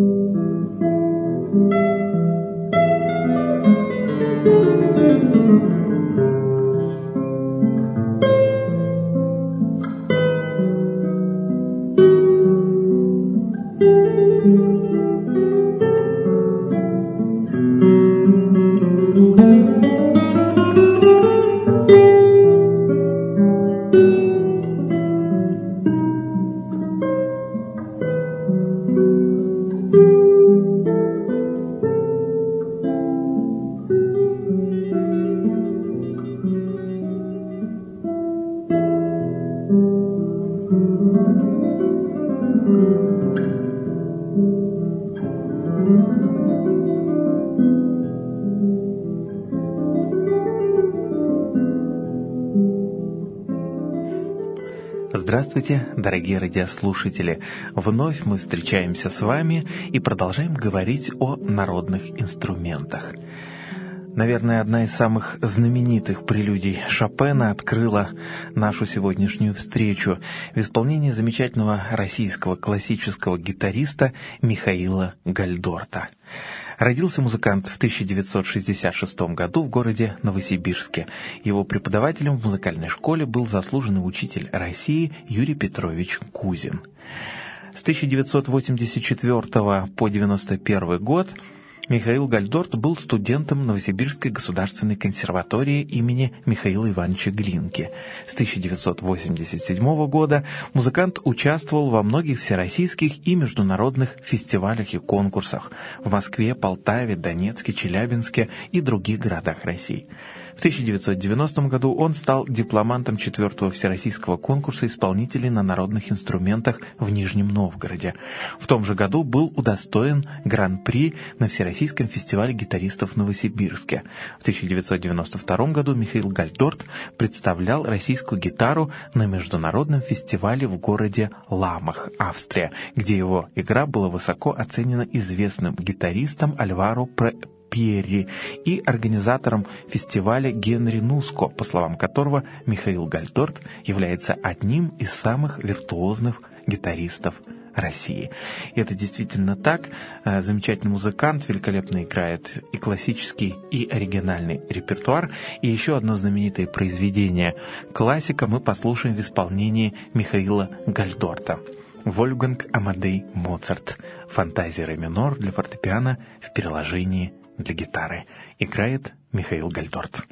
Здравствуйте, дорогие радиослушатели! Вновь мы встречаемся с вами и продолжаем говорить о народных инструментах. Наверное, одна из самых знаменитых прелюдий Шопена открыла нашу сегодняшнюю встречу в исполнении замечательного российского классического гитариста Михаила Гальдорта. Родился музыкант в 1966 году в городе Новосибирске. Его преподавателем в музыкальной школе был заслуженный учитель России Юрий Петрович Кузин. С 1984 по 1991 год Михаил Гальдорт был студентом Новосибирской государственной консерватории имени Михаила Ивановича Глинки. С 1987 года музыкант участвовал во многих всероссийских и международных фестивалях и конкурсах в Москве, Полтаве, Донецке, Челябинске и других городах России. В 1990 году он стал дипломантом 4-го всероссийского конкурса исполнителей на народных инструментах в Нижнем Новгороде. В том же году был удостоен гран-при на Всероссийском фестивале гитаристов в Новосибирске. В 1992 году Михаил Гальдорт представлял российскую гитару на международном фестивале в городе Ламах, Австрия, где его игра была высоко оценена известным гитаристом Альваро Пьерри и организатором фестиваля Генри Нуско, по словам которого Михаил Гальдорт является одним из самых виртуозных гитаристов России. И это действительно так. Замечательный музыкант, великолепно играет и классический, и оригинальный репертуар. И еще одно знаменитое произведение классика мы послушаем в исполнении Михаила Гальдорта. Вольфганг Амадей Моцарт. Фантазия ре минор для фортепиано в переложении для гитары. Играет Михаил Гальдорт.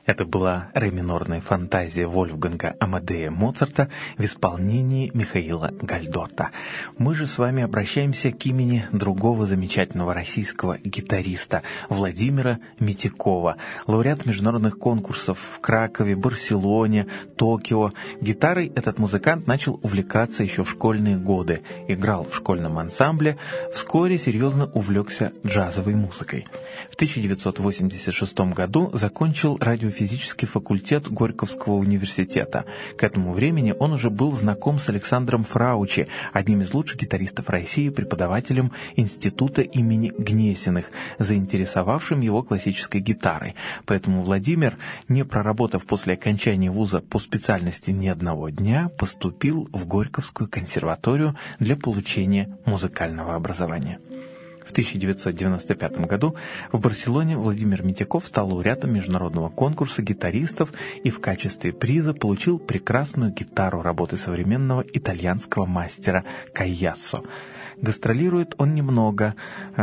Это была ре-минорная фантазия Вольфганга Амадея Моцарта в исполнении Михаила Гальдорта. Мы же с вами обращаемся к имени другого замечательного российского гитариста Владимира Митякова, лауреат международных конкурсов в Кракове, Барселоне, Токио. Гитарой этот музыкант начал увлекаться еще в школьные годы, играл в школьном ансамбле, вскоре серьезно увлекся джазовой музыкой. В 1986 году закончил радиофизический факультет Горьковского университета. К этому времени он уже был знаком с Александром Фраучи, одним из лучших гитаристов России, преподавателем института имени Гнесиных, заинтересовавшим его классической гитарой. Поэтому Владимир, не проработав после окончания вуза по специальности ни одного дня, поступил в Горьковскую консерваторию для получения музыкального образования. В 1995 году в Барселоне Владимир Митяков стал лауреатом международного конкурса гитаристов и в качестве приза получил прекрасную гитару работы современного итальянского мастера Кайяссо. Гастролирует он немного,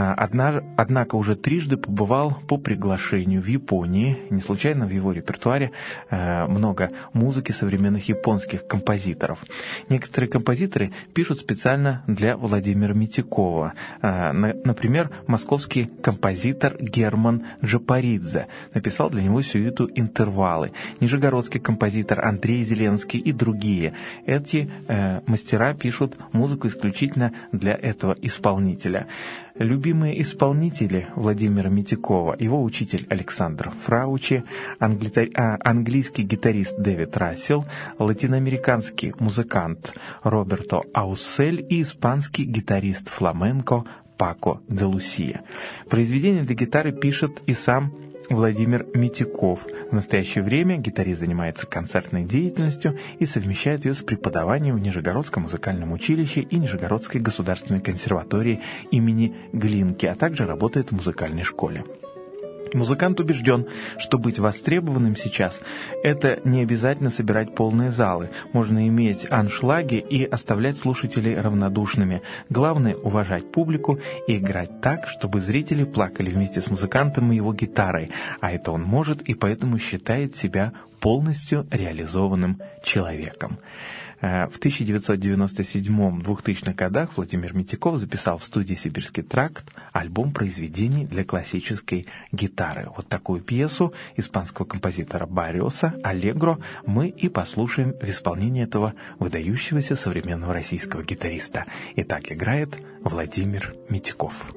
однако уже трижды побывал по приглашению в Японии. Не случайно в его репертуаре много музыки современных японских композиторов. Некоторые композиторы пишут специально для Владимира Митякова. Например, московский композитор Герман Джапаридзе написал для него сюиту «Интервалы». Нижегородский композитор Андрей Зеленский и другие. Эти мастера пишут музыку исключительно для этого исполнителя. Любимые исполнители Владимира Митякова: его учитель Александр Фраучи, английский гитарист Дэвид Рассел, латиноамериканский музыкант Роберто Аусель и испанский гитарист фламенко Пако де Лусия. Произведения для гитары пишет и сам Владимир Митяков. В настоящее время гитарист занимается концертной деятельностью и совмещает ее с преподаванием в Нижегородском музыкальном училище и Нижегородской государственной консерватории имени Глинки, а также работает в музыкальной школе. Музыкант убежден, что быть востребованным сейчас – это не обязательно собирать полные залы. Можно иметь аншлаги и оставлять слушателей равнодушными. Главное – уважать публику и играть так, чтобы зрители плакали вместе с музыкантом и его гитарой. А это он может, и поэтому считает себя полностью реализованным человеком. В 1997-2000 годах Владимир Митяков записал в студии «Сибирский тракт» альбом произведений для классической гитары. Вот такую пьесу испанского композитора Барриоса «Аллегро» мы и послушаем в исполнении этого выдающегося современного российского гитариста. Итак, играет Владимир Митяков.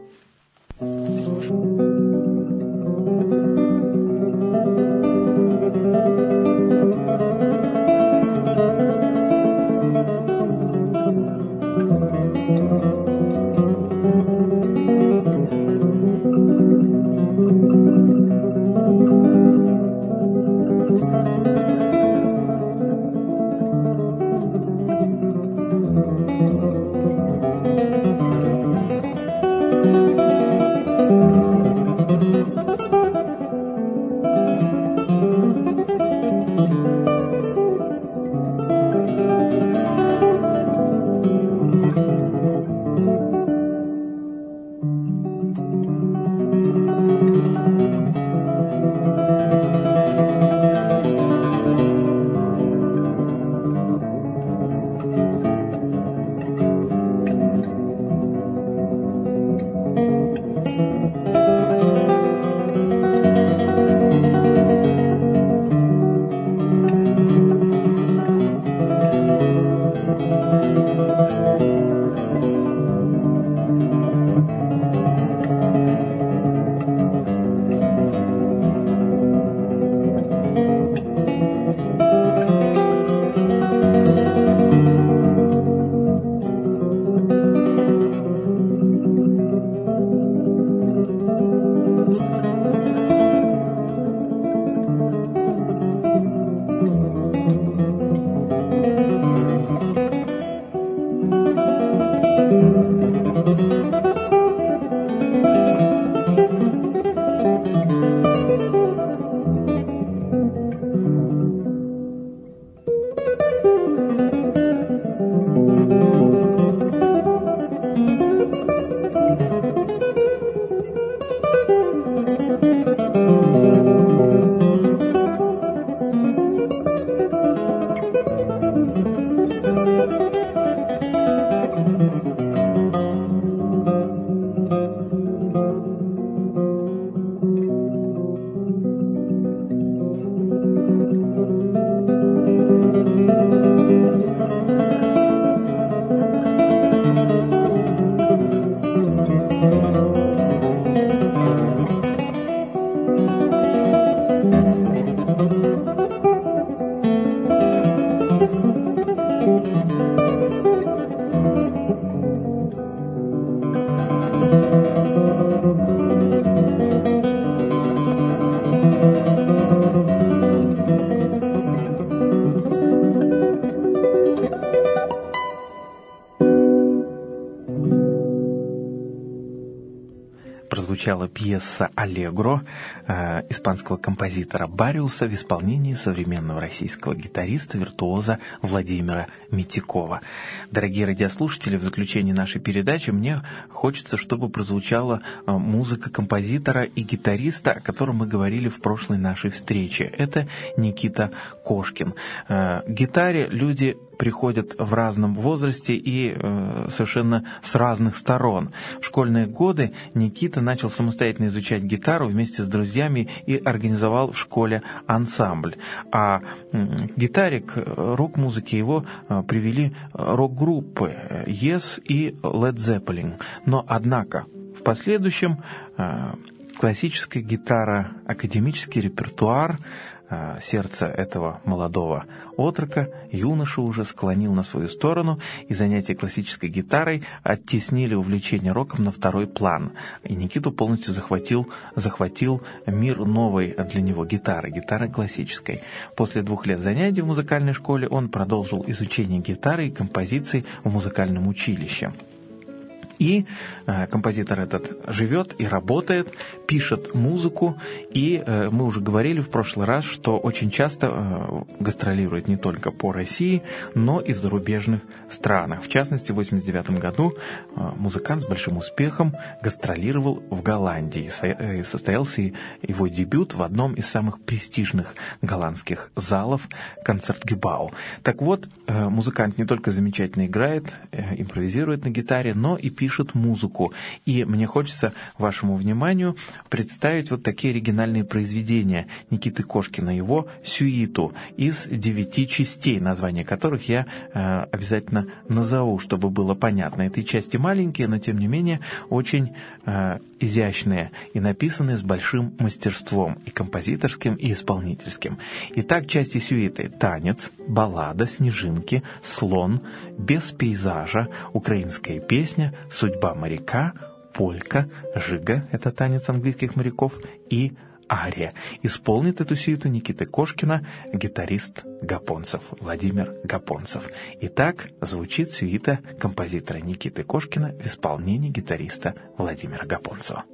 прозвучала пьеса «Аллегро» испанского композитора Барриуса в исполнении современного российского гитариста-виртуоза Владимира Митякова. Дорогие радиослушатели, в заключении нашей передачи мне хочется, чтобы прозвучала музыка композитора и гитариста, о котором мы говорили в прошлой нашей встрече. Это Никита Кошкин. К гитаре люди приходят в разном возрасте и совершенно с разных сторон. В школьные годы Никита начал самостоятельно изучать гитару вместе с друзьями и организовал в школе ансамбль. А к гитаре, к рок-музыке его привели рок-группы Yes и Led Zeppelin. Но, однако, в последующем классическая гитара, академический репертуар, сердце этого молодого отрока, юноша уже склонил на свою сторону, и занятия классической гитарой оттеснили увлечение роком на второй план. И Никиту полностью захватил мир новой для него гитары классической. После 2 лет занятий в музыкальной школе он продолжил изучение гитары и композиций в музыкальном училище. И композитор этот живет и работает, пишет музыку, и мы уже говорили в прошлый раз, что очень часто гастролирует не только по России, но и в зарубежных странах. В частности, в 1989 году музыкант с большим успехом гастролировал в Голландии. Состоялся его дебют в одном из самых престижных голландских залов «Концертгебау». Так вот, музыкант не только замечательно играет, импровизирует на гитаре, но и пишет музыку. И мне хочется вашему вниманию представить вот такие оригинальные произведения Никиты Кошкина, его сюиту из 9 частей, названия которых я обязательно назову, чтобы было понятно. Эти части маленькие, но тем не менее очень изящные и написанные с большим мастерством, и композиторским, и исполнительским. Итак, части сюиты: танец, баллада, снежинки, слон, без пейзажа, украинская песня, судьба моряка, полька, жига, это танец английских моряков, и ария. Исполнит эту сюиту Никиты Кошкина гитарист Гапонцев, Владимир Гапонцев. Итак, звучит сюита композитора Никиты Кошкина в исполнении гитариста Владимира Гапонцева.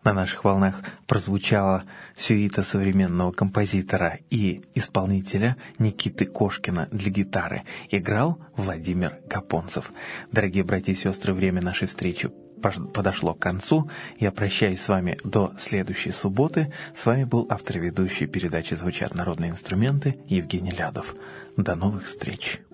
На наших волнах прозвучала сюита современного композитора и исполнителя Никиты Кошкина для гитары. Играл Владимир Гапонцев. Дорогие братья и сестры, время нашей встречи подошло к концу. Я прощаюсь с вами до следующей субботы. С вами был автор и ведущий передачи «Звучат народные инструменты» Евгений Лядов. До новых встреч!